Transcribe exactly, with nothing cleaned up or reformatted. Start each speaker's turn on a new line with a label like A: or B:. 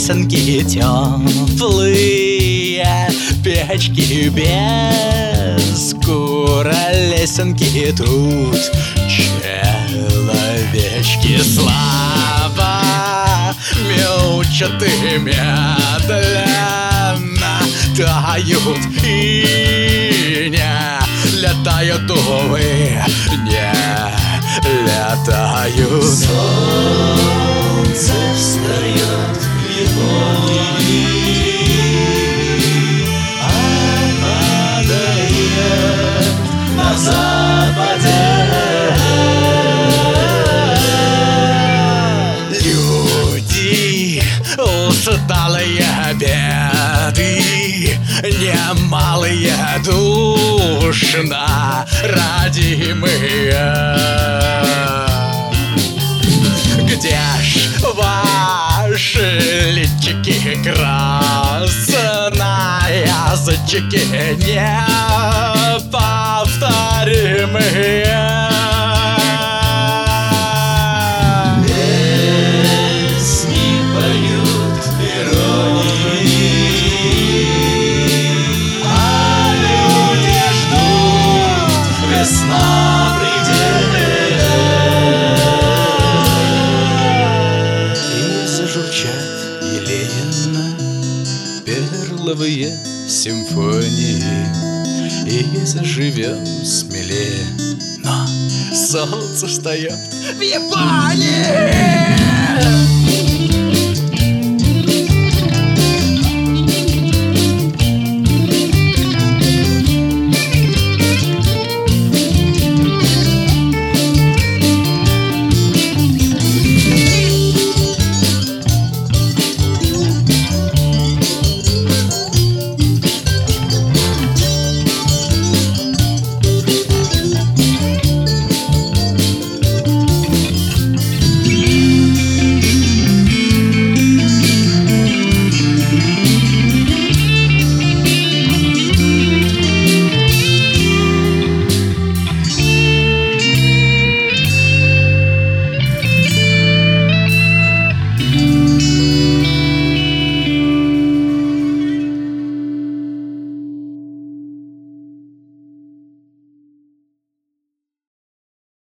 A: песенки теплые, печки без куролесенки. Тут человечки слабо мяучат и медленно тают и не летают, увы, не летают.
B: Солнце встает в Японии, а падает на западе.
A: Люди усталые, беды немалые, душно родимые. Где ж ваши личики красные, язычки неповторимые?
B: Песни поют иронии, а люди ждут, весна придет.
A: И зажурчат елейно перловые симфонии, и заживем смелее, но солнце встает в Японии.